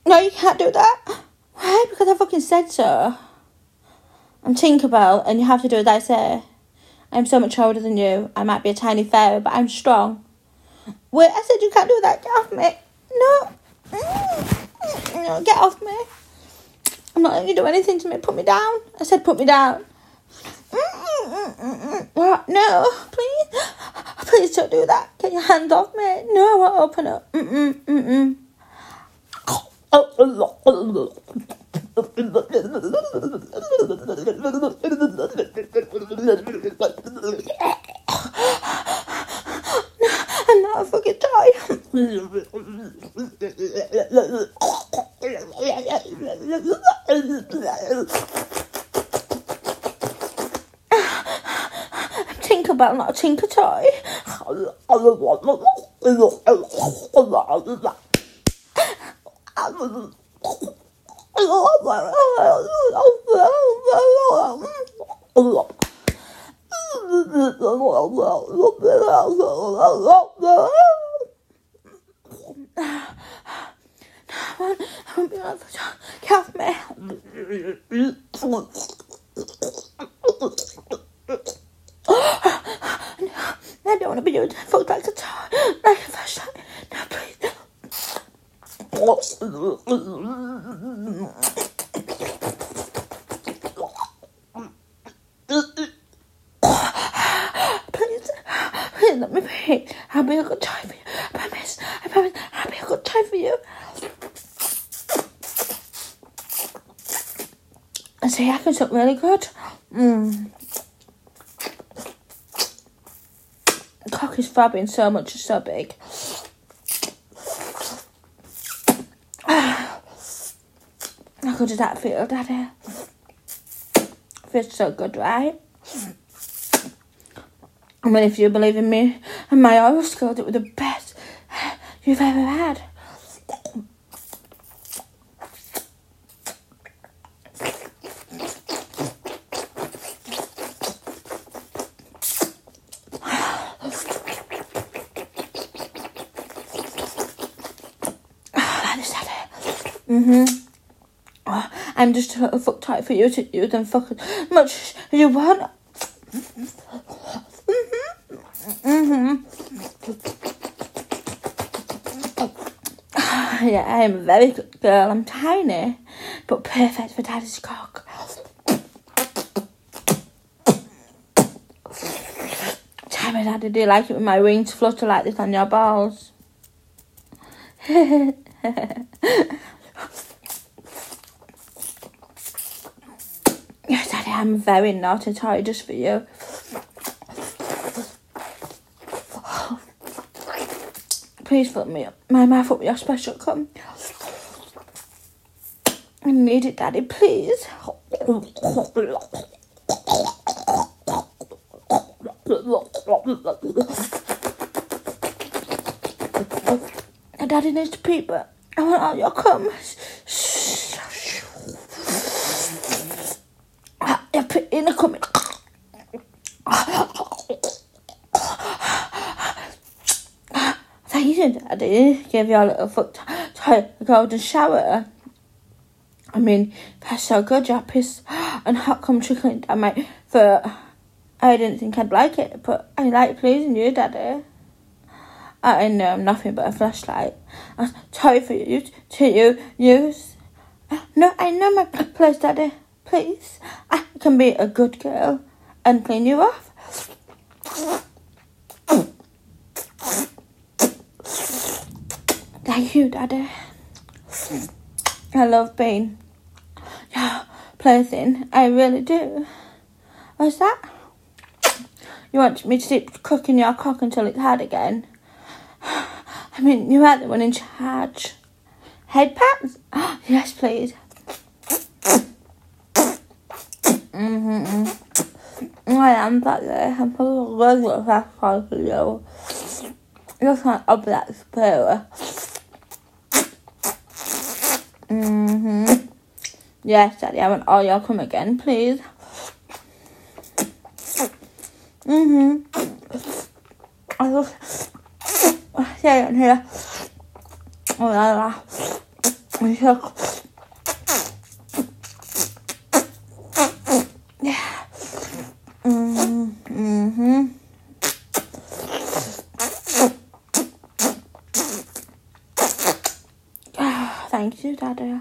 No, you can't do that. Why? Because I fucking said so. I'm Tinkerbell, and you have to do as I say. I'm so much older than you. I might be a tiny fairy, but I'm strong. Wait, I said you can't do that. Get off me. No. No, get off me. I'm not letting you do anything to me. Put me down. I said put me down. What? No, please. Please don't do that. Get your hands off me. No, I won't open up. I'm not a fucking toy. Tinkerbell, not a Tinker toy. I won't be able to get off me. I don't want to be doing fucked like a toy, like a flashlight. No, please. Please let me be. I'll be a good toy for you. I promise. I'll be a good toy for you. And see, I can suck really good. Cock is fabbing so much, it's so big. How good does that feel, Daddy? Feels so good, right? I mean, if you believe in me and my oral skills, it was the best you've ever had. Oh, I'm just a fuck tight for you to use and fuck as much as you want. Yeah, I'm a very good girl. I'm tiny, but perfect for Daddy's cock. Tell me, Daddy, do you like it when my wings flutter like this on your balls? Yes, Daddy, I'm a very naughty toy just for you. Please fill me up. My mouth up with your special cum. I need it, Daddy, please. Daddy needs to pee, but I want all your cum. You're in the cum. Thank you, Daddy. Give your little foot a golden shower. I mean, that's so good. Your piss and hot cum trickling down my foot. I didn't think I'd like it, but I like pleasing you, Daddy. I know I'm nothing but a flashlight. I'm sorry for you to use. No, I know my place, Daddy. Please, I can be a good girl and clean you off. Thank you, Daddy. I love being your plaything. I really do. What's that? You want me to keep cooking your cock until it's hard again? I mean, you are the one in charge. Head pats? Oh, yes, please. I am back there. I'm probably going to fast forward for you. You can't up that spoiler. Yes, Daddy, I want all your cum again, please. I look. Yeah, in here. Oh, la la. Yeah. Mm-hmm. Thank you, Daddy.